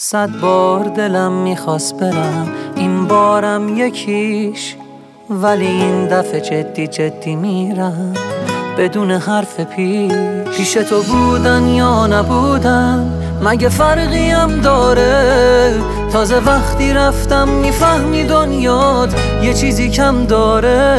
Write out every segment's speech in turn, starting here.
100 بار دلم میخواست برم، این بارم یکیش، ولی این دفعه جدی جدی میرم بدون حرف پیش تو بودن یا نبودن مگه فرقی هم داره؟ تازه وقتی رفتم میفهمی دنیات یه چیزی کم داره.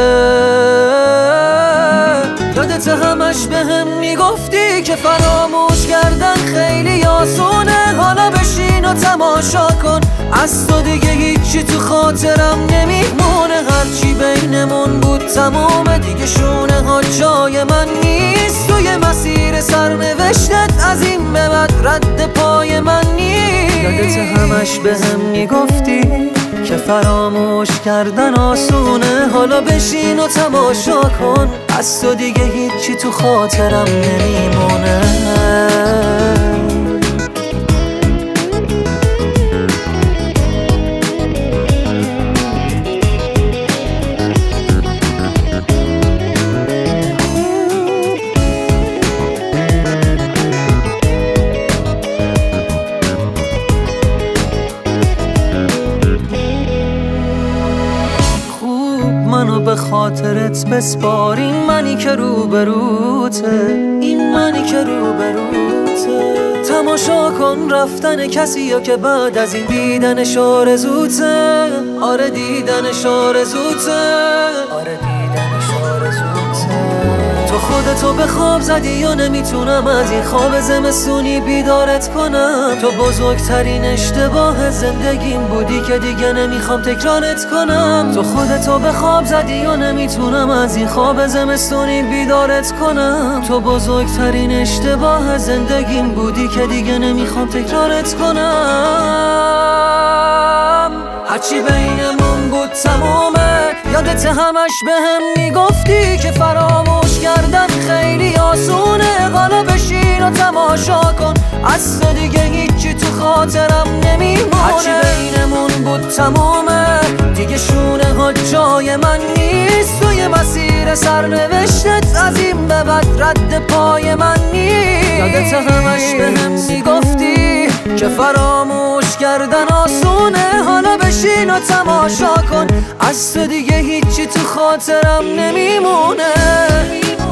یادت همش بهم میگفتی که فراموش کردن خیلی آسونه، حالا بشین و تماشا کن، از تو دیگه هیچی تو خاطرم نمیمونه. هرچی بینمون بود تمومه دیگه، شونه ها جای من نیست، توی مسیر سرنوشتت از این به بعد رد پای من نیست. یادت همش بهم میگفتی که فراموش کردن آسونه، حالا بشین و تماشا کن، از تو دیگه هیچی تو خاطرم نمیمونه. منو به خاطرت بسپار، این منی که روبروته، این منی که روبروته. تماشا کن رفتن کسی یا که بعد از این دیدنش آرزوته. آره دیدنش آرزوته، آره دیدنش آرزوته. تو خودتو به خواب زدی یا نمیتونم از این خواب زمستونی بیدارت کنم. تو بزرگترین اشتباه زندگیم بودی که دیگه نمیخوام تکرارت کنم. تو خودتو به خواب زدی یا نمیتونم از این خواب زمستونی بیدارت کنم. تو بزرگترین اشتباه زندگیم بودی که دیگه نمیخوام تکرارت کنم. هرچی بینمون بود تمومه، یادت همش بهم میگفتی که فراموش کردن خیلی آسونه، حالا بشین و تماشا کن، از تو دیگه هیچی تو خاطرم نمیمونه. هرچی بینمون بود تمومه دیگه، شونه ها جای من نیست، توی مسیر سرنوشتت از این به بعد رد پای من نیست. یادت همش بهم میگفتی که فراموش کردن آسونه، حالا بشین و تماشا کن، از تو دیگه هیچی تو خاطرم نمیمونه.